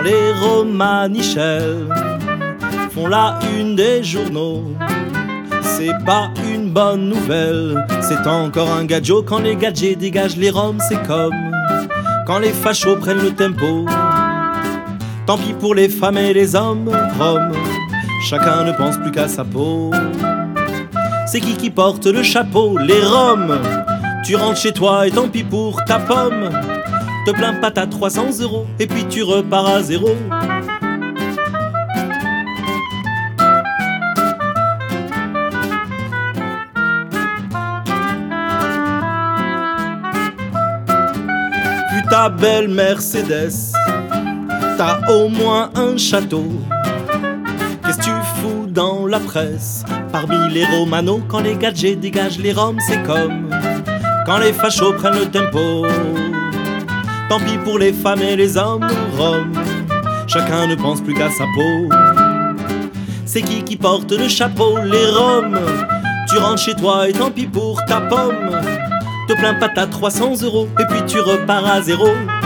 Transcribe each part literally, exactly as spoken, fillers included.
Quand les Romanichels font la une des journaux, c'est pas une bonne nouvelle, c'est encore un gadget. Quand les gadgets dégagent les roms, c'est comme quand les fachos prennent le tempo. Tant pis pour les femmes et les hommes roms, chacun ne pense plus qu'à sa peau. C'est qui qui porte le chapeau? Les roms. Tu rentres chez toi et tant pis pour ta pomme. Te plains pas, t'as trois cents euros et puis tu repars à zéro. Vu ta belle Mercedes, t'as au moins un château. Qu'est-ce que tu fous dans la presse parmi les romanos? Quand les gadgets dégagent les roms, c'est comme quand les fachos prennent le tempo. Tant pis pour les femmes et les hommes roms, chacun ne pense plus qu'à sa peau. C'est qui qui porte le chapeau? Les roms. Tu rentres chez toi et tant pis pour ta pomme. Te plains pas, t'as trois cents euros et puis tu repars à zéro.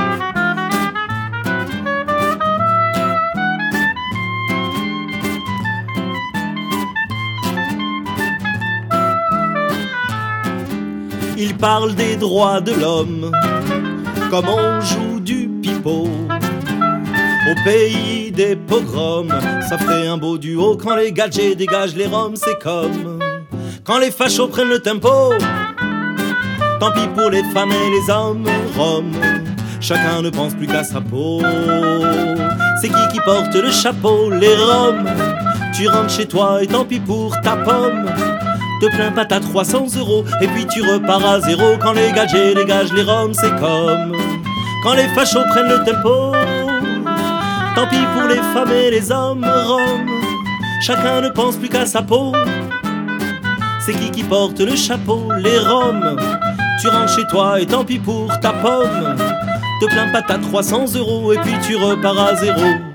Il parle des droits de l'homme comme on joue du pipeau. Au pays des pogroms, ça ferait un beau duo. Quand les gadgets dégagent les roms, c'est comme quand les fachos prennent le tempo. Tant pis pour les femmes et les hommes roms, chacun ne pense plus qu'à sa peau. C'est qui qui porte le chapeau? Les roms. Tu rentres chez toi et tant pis pour ta pomme. Te plains pas, t'as trois cents euros et puis tu repars à zéro. Quand les gadgets dégagent les roms, c'est comme quand les fachos prennent le tempo. Tant pis pour les femmes et les hommes roms, chacun ne pense plus qu'à sa peau. C'est qui qui porte le chapeau? Les roms. Tu rentres chez toi et tant pis pour ta pomme. Te plains pas, t'as trois cents euros et puis tu repars à zéro.